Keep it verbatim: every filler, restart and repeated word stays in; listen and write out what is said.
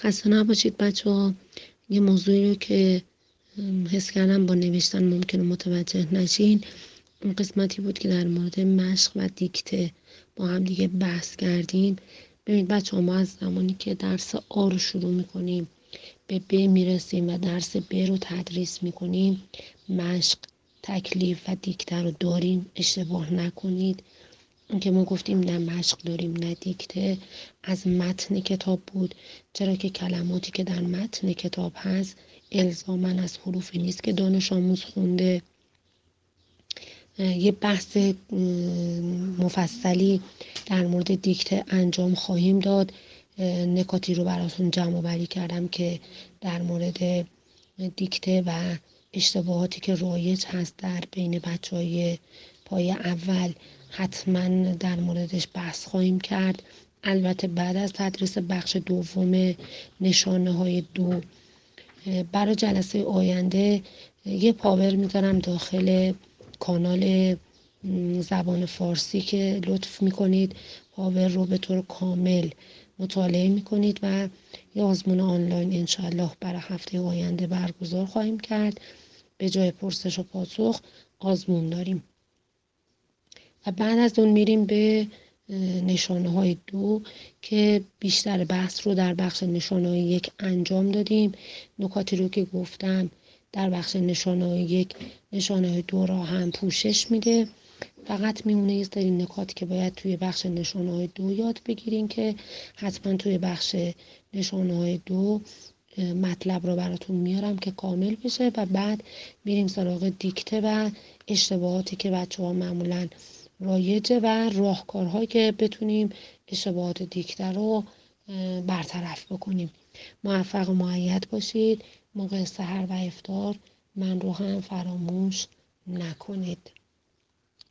خسته نباشید بچه‌ها. یه موضوعی رو که حس کردم با نوشتن ممکنه متوجه نشین، اون قسمتی بود که در مورد مشق و دیکته با هم دیگه بحث کردیم. ببینید بچه‌ها، ما از زمانی که درس آ رو شروع میکنیم به ب میرسیم و درس ب رو تدریس میکنیم، مشق، تکلیف و دیکته رو داریم. اشتباه نکنید. اون که ما گفتیم نه مشق داریم نه دیکته، از متن کتاب بود، چرا که کلماتی که در متن کتاب هست الزاماً از حروفی نیست که دانش آموز خونده. یه بحث مفصلی در مورد دیکته انجام خواهیم داد. نکاتی رو براتون جمع آوری کردم که در مورد دیکته و اشتباهاتی که رایج هست در بین بچه‌های پایه اول حتما در موردش بحث خواهیم کرد. البته بعد از تدریس بخش دوم نشانه های دو، برای جلسه آینده یه پاور میذارم داخل کانال زبان فارسی که لطف میکنید پاور رو به طور کامل مطالعه میکنید و یه آزمون آنلاین انشاءالله برای هفته آینده برگزار خواهیم کرد. به جای پرسش و پاسخ آزمون داریم و بعد از اون میریم به نشانه های دو که بیشتر بحث رو در بخش نشانه های یک انجام دادیم. نکاتی رو که گفتم در بخش نشانه های یک نشانه های دو را هم پوشش میده. فقط میمونه یه سری نکاتی که باید توی بخش نشانه های دو یاد بگیریم که حتما توی بخش نشانه های دو مطلب رو براتون میارم که کامل بشه و بعد میریم سراغ دیکته و اشتباهاتی که بچه ها معمولاً رایجه و راهکارهایی که بتونیم اشتباهات دیکته رو برطرف بکنیم. موفق و مؤید باشید. موقع سحر و افطار من رو هم فراموش نکنید.